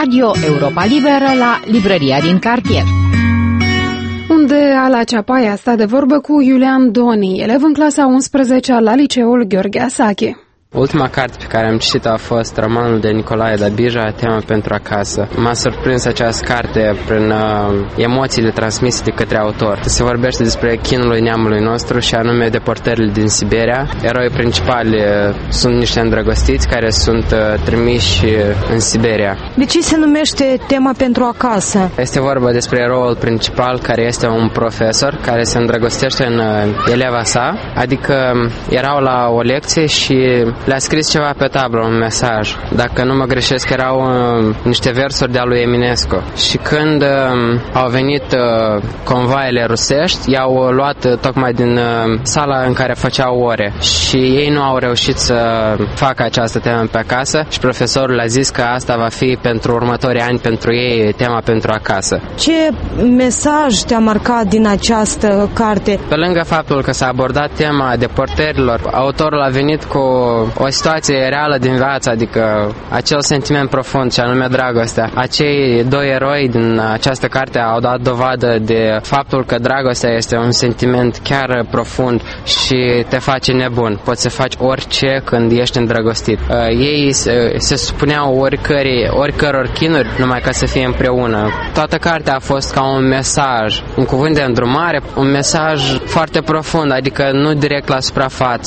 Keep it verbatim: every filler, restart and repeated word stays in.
Radio Europa Liberă la librăria din cartier. Unde Ala Ceapaia stă de vorbă cu Iulian Doni, elev în clasa a unsprezecea la liceul Gheorghe Asache. Ultima carte pe care am citit-o a fost romanul de Nicolae Dabija, Tema pentru acasă. M-a surprins această carte prin uh, emoțiile transmise de către autor. Se vorbește despre chinul neamului nostru și anume deportările din Siberia. Eroii principali uh, sunt niște îndrăgostiți care sunt uh, trimiși în Siberia. De ce se numește Tema pentru acasă? Este vorba despre eroul principal care este un profesor care se îndrăgostește în uh, eleva sa, adică erau la o lecție și le-a scris ceva pe tablă, un mesaj. Dacă nu mă greșesc, erau uh, niște versuri de-a lui Eminescu. Și când uh, au venit uh, convoaiele rusești, i-au uh, luat uh, tocmai din uh, sala în care făceau ore. Și ei nu au reușit să facă această temă pe acasă și profesorul a zis că asta va fi pentru următorii ani pentru ei tema pentru acasă. Ce mesaj te-a marcat din această carte? Pe lângă faptul că s-a abordat tema deportărilor, autorul a venit cu o situație reală din viață, adică acel sentiment profund, și anume dragostea. Acei doi eroi din această carte au dat dovadă de faptul că dragostea este un sentiment chiar profund și te face nebun. Poți să faci orice când ești îndrăgostit. Ei se, se supuneau oricări, oricăror chinuri numai ca să fie împreună. Toată cartea a fost ca un mesaj, un cuvânt de îndrumare, un mesaj foarte profund, adică nu direct la suprafață.